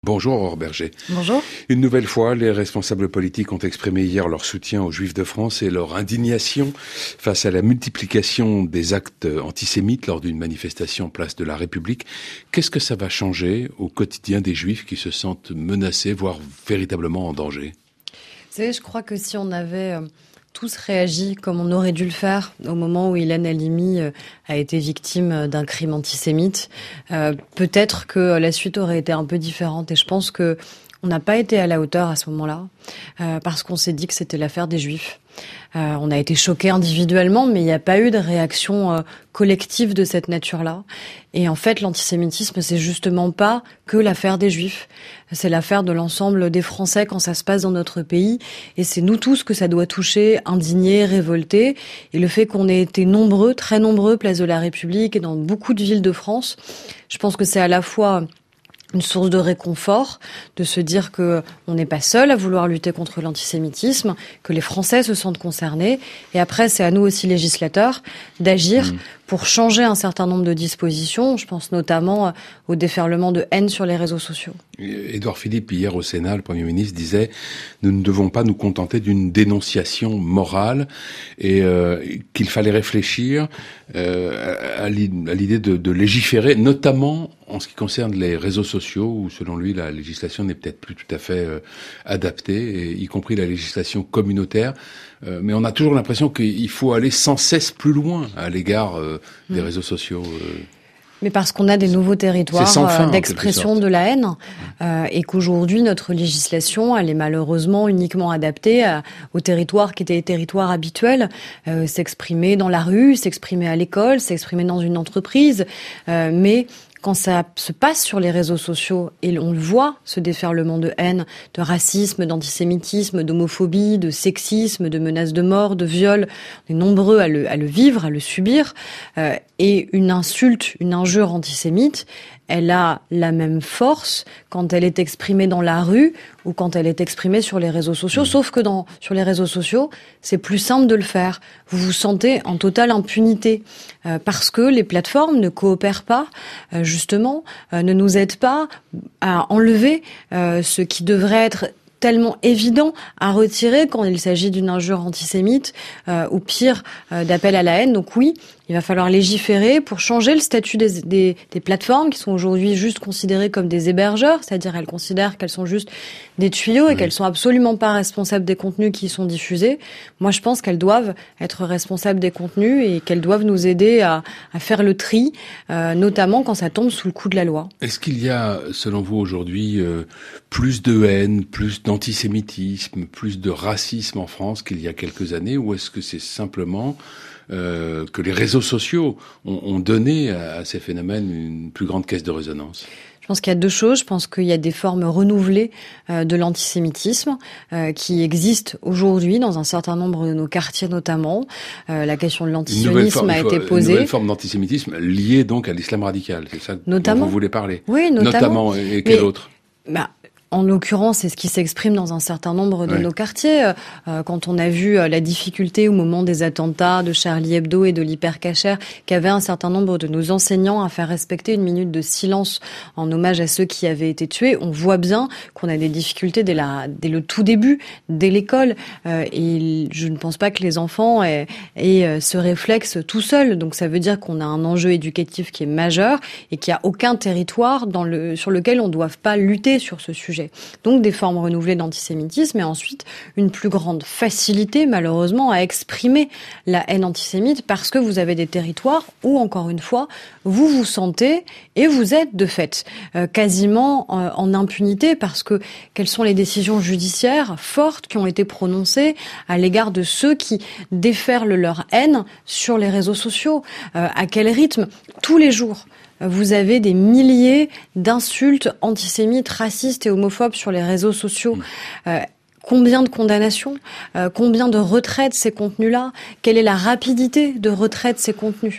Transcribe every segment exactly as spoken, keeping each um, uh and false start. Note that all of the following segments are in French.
Bonjour Aurore Berger. Bonjour. Une nouvelle fois, les responsables politiques ont exprimé hier leur soutien aux Juifs de France et leur indignation face à la multiplication des actes antisémites lors d'une manifestation place de la République. Qu'est-ce que ça va changer au quotidien des Juifs qui se sentent menacés, voire véritablement en danger ? Vous savez, je crois que si on avait euh, tous réagi comme on aurait dû le faire au moment où Ilan Halimi euh, a été victime d'un crime antisémite, euh, peut-être que la suite aurait été un peu différente. Et je pense que on n'a pas été à la hauteur à ce moment-là, euh, parce qu'on s'est dit que c'était l'affaire des Juifs. Euh, on a été choqués individuellement, mais il n'y a pas eu de réaction euh, collective de cette nature-là. Et en fait, l'antisémitisme, c'est justement pas que l'affaire des Juifs. C'est l'affaire de l'ensemble des Français quand ça se passe dans notre pays. Et c'est nous tous que ça doit toucher, indigner, révolter. Et le fait qu'on ait été nombreux, très nombreux, place de la République et dans beaucoup de villes de France, je pense que c'est à la fois une source de réconfort, de se dire que on n'est pas seul à vouloir lutter contre l'antisémitisme, que les Français se sentent concernés. Et après, c'est à nous aussi, législateurs, d'agir mmh. pour changer un certain nombre de dispositions. Je pense notamment au déferlement de haine sur les réseaux sociaux. Édouard Philippe, hier au Sénat, le Premier ministre disait « Nous ne devons pas nous contenter d'une dénonciation morale et euh, qu'il fallait réfléchir euh, à l'idée de, de légiférer, notamment en ce qui concerne les réseaux sociaux, où selon lui la législation n'est peut-être plus tout à fait euh, adaptée, et, y compris la législation communautaire. Euh, mais on a toujours l'impression qu'il faut aller sans cesse plus loin à l'égard euh, mmh. des réseaux sociaux. Euh. Mais parce qu'on a des nouveaux territoires fin, d'expression de la haine euh, et qu'aujourd'hui notre législation elle est malheureusement uniquement adaptée à, aux territoires qui étaient les territoires habituels, euh, s'exprimer dans la rue, s'exprimer à l'école, s'exprimer dans une entreprise, euh, mais quand ça se passe sur les réseaux sociaux, et on le voit, ce déferlement de haine, de racisme, d'antisémitisme, d'homophobie, de sexisme, de menaces de mort, de viol, on est nombreux à le, à le vivre, à le subir, euh, et une insulte, une injure antisémite, elle a la même force quand elle est exprimée dans la rue ou quand elle est exprimée sur les réseaux sociaux, mmh. sauf que dans, sur les réseaux sociaux, c'est plus simple de le faire. Vous vous sentez en totale impunité euh, parce que les plateformes ne coopèrent pas, euh, justement, euh, ne nous aident pas à enlever euh, ce qui devrait être tellement évident à retirer quand il s'agit d'une injure antisémite euh, ou pire, euh, d'appel à la haine. Donc oui, il va falloir légiférer pour changer le statut des, des, des plateformes qui sont aujourd'hui juste considérées comme des hébergeurs, c'est-à-dire elles considèrent qu'elles sont juste des tuyaux et oui. qu'elles sont absolument pas responsables des contenus qui y sont diffusés. Moi, je pense qu'elles doivent être responsables des contenus et qu'elles doivent nous aider à, à faire le tri, euh, notamment quand ça tombe sous le coup de la loi. Est-ce qu'il y a, selon vous, aujourd'hui, euh, plus de haine, plus d'antisémitisme, plus de racisme en France qu'il y a quelques années, ou est-ce que c'est simplement Euh, que les réseaux sociaux ont, ont donné à, à ces phénomènes une plus grande caisse de résonance? Je pense qu'il y a deux choses. Je pense qu'il y a des formes renouvelées euh, de l'antisémitisme euh, qui existent aujourd'hui dans un certain nombre de nos quartiers notamment. Euh, la question de l'antisionisme forme, a été posée. Une nouvelle forme d'antisémitisme liée donc à l'islam radical, c'est ça notamment, dont vous voulez parler? Oui, notamment. Notamment, et quel Mais, autre bah, En l'occurrence, c'est ce qui s'exprime dans un certain nombre de ouais. nos quartiers. Euh, quand on a vu euh, la difficulté au moment des attentats de Charlie Hebdo et de l'Hypercacher, qu'avaient un certain nombre de nos enseignants à faire respecter une minute de silence en hommage à ceux qui avaient été tués, on voit bien qu'on a des difficultés dès, la, dès le tout début, dès l'école. Euh, et je ne pense pas que les enfants aient, aient ce réflexe tout seuls. Donc ça veut dire qu'on a un enjeu éducatif qui est majeur et qu'il n'y a aucun territoire dans le, sur lequel on ne doive pas lutter sur ce sujet. Donc des formes renouvelées d'antisémitisme et ensuite une plus grande facilité malheureusement à exprimer la haine antisémite parce que vous avez des territoires où encore une fois vous vous sentez et vous êtes de fait euh, quasiment euh, en impunité parce que quelles sont les décisions judiciaires fortes qui ont été prononcées à l'égard de ceux qui déferlent leur haine sur les réseaux sociaux, euh, à quel rythme tous les jours. Vous avez des milliers d'insultes antisémites, racistes et homophobes sur les réseaux sociaux. Euh, combien de condamnations, euh, combien de retraits de ces contenus-là? Quelle est la rapidité de retrait de ces contenus?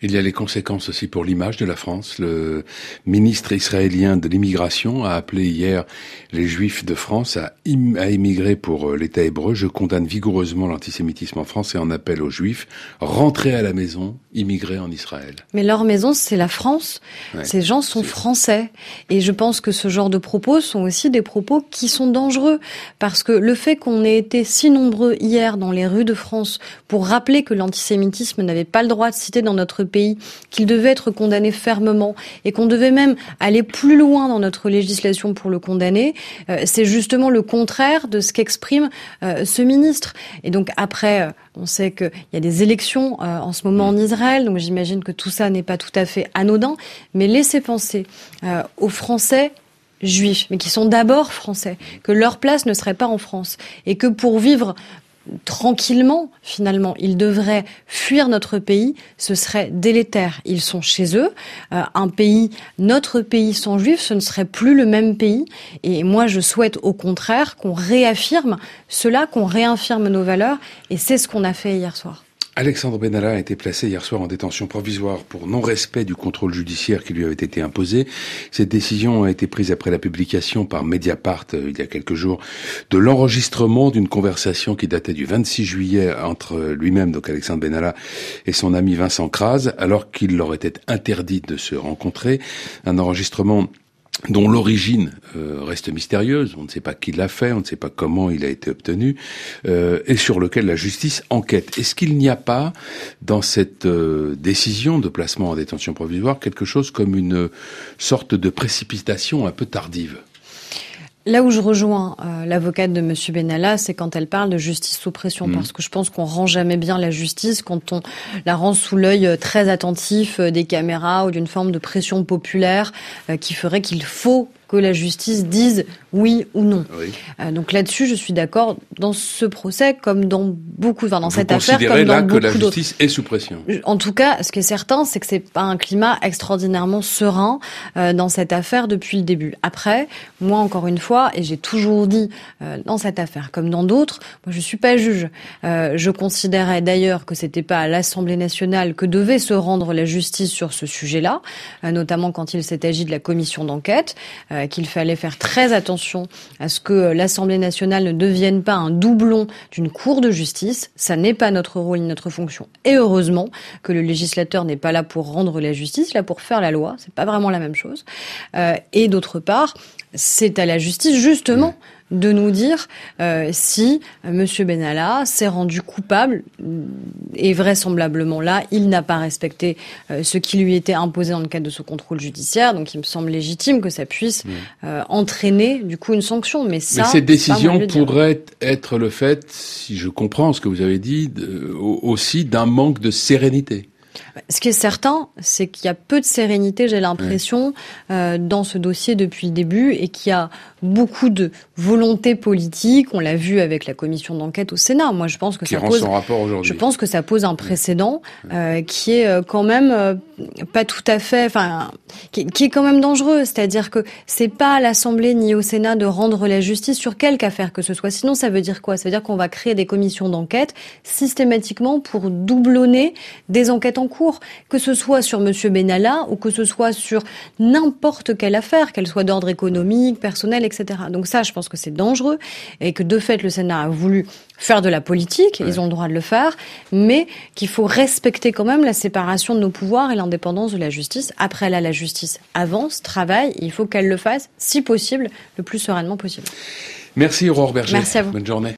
Il y a les conséquences aussi pour l'image de la France. Le ministre israélien de l'immigration a appelé hier les Juifs de France à, im- à immigrer pour l'État hébreu. Je condamne vigoureusement l'antisémitisme en France et en appelle aux Juifs, rentrez à la maison, immigrez en Israël. Mais leur maison, c'est la France. Ouais, Ces gens sont c'est... français. Et je pense que ce genre de propos sont aussi des propos qui sont dangereux. Parce que le fait qu'on ait été si nombreux hier dans les rues de France pour rappeler que l'antisémitisme n'avait pas le droit de citer dans notre pays, qu'il devait être condamné fermement et qu'on devait même aller plus loin dans notre législation pour le condamner, euh, c'est justement le contraire de ce qu'exprime euh, ce ministre. Et donc après, euh, on sait qu'il y a des élections euh, en ce moment en Israël, donc j'imagine que tout ça n'est pas tout à fait anodin, mais laissez penser euh, aux Français juifs, mais qui sont d'abord français, que leur place ne serait pas en France et que pour vivre tranquillement, finalement, ils devraient fuir notre pays, ce serait délétère. Ils sont chez eux. Euh, un pays, notre pays sans juifs, ce ne serait plus le même pays. Et moi, je souhaite au contraire qu'on réaffirme cela, qu'on réaffirme nos valeurs. Et c'est ce qu'on a fait hier soir. Alexandre Benalla a été placé hier soir en détention provisoire pour non-respect du contrôle judiciaire qui lui avait été imposé. Cette décision a été prise après la publication par Mediapart, euh, il y a quelques jours, de l'enregistrement d'une conversation qui datait du vingt-six juillet entre lui-même, donc Alexandre Benalla, et son ami Vincent Crase, alors qu'il leur était interdit de se rencontrer. Un enregistrement dont l'origine euh, reste mystérieuse, on ne sait pas qui l'a fait, on ne sait pas comment il a été obtenu, euh, et sur lequel la justice enquête. Est-ce qu'il n'y a pas, dans cette euh, décision de placement en détention provisoire, quelque chose comme une sorte de précipitation un peu tardive ? Là où je rejoins euh, l'avocate de Monsieur Benalla, c'est quand elle parle de justice sous pression, mmh. parce que je pense qu'on rend jamais bien la justice quand on la rend sous l'œil très attentif des caméras ou d'une forme de pression populaire euh, qui ferait qu'il faut que la justice dise oui ou non. Oui. Euh, donc là-dessus, je suis d'accord dans ce procès comme dans beaucoup, enfin dans Vous cette affaire comme dans là beaucoup que la d'autres. Justice est sous pression. En tout cas, ce qui est certain, c'est que c'est pas un climat extraordinairement serein euh, dans cette affaire depuis le début. Après, moi encore une fois, et j'ai toujours dit euh, dans cette affaire comme dans d'autres, moi je suis pas juge. Euh, je considérais d'ailleurs que c'était pas à l'Assemblée nationale que devait se rendre la justice sur ce sujet-là, euh, notamment quand il s'est agi de la commission d'enquête. Euh, qu'il fallait faire très attention à ce que l'Assemblée nationale ne devienne pas un doublon d'une cour de justice. Ça n'est pas notre rôle ni notre fonction. Et heureusement que le législateur n'est pas là pour rendre la justice, là pour faire la loi. C'est pas vraiment la même chose. Euh, et d'autre part, c'est à la justice justement de nous dire euh, si euh, Monsieur Benalla s'est rendu coupable et vraisemblablement là, il n'a pas respecté euh, ce qui lui était imposé dans le cadre de ce contrôle judiciaire. Donc, il me semble légitime que ça puisse euh, entraîner du coup une sanction. Mais ça, mais cette décision pourrait être le fait, si je comprends ce que vous avez dit, de, aussi d'un manque de sérénité. Ce qui est certain, c'est qu'il y a peu de sérénité, j'ai l'impression, euh, dans ce dossier depuis le début et qu'il y a beaucoup de volonté politique. On l'a vu avec la commission d'enquête au Sénat. Moi, je pense que qui ça rend pose, son rapport aujourd'hui. Je pense que ça pose un précédent euh, qui est euh, quand même euh, pas tout à fait, enfin, qui, qui est quand même dangereux. C'est-à-dire que c'est pas à l'Assemblée ni au Sénat de rendre la justice sur quelque affaire que ce soit. Sinon, ça veut dire quoi ? Ça veut dire qu'on va créer des commissions d'enquête systématiquement pour doublonner des enquêtes en cours. Que ce soit sur Monsieur Benalla ou que ce soit sur n'importe quelle affaire, qu'elle soit d'ordre économique, personnel, et cetera. Donc ça, je pense que c'est dangereux et que de fait, le Sénat a voulu faire de la politique, ouais. Ils ont le droit de le faire, mais qu'il faut respecter quand même la séparation de nos pouvoirs et l'indépendance de la justice. Après là, la justice avance, travaille, et il faut qu'elle le fasse, si possible, le plus sereinement possible. Merci Aurore Berger. Merci à vous. Bonne journée.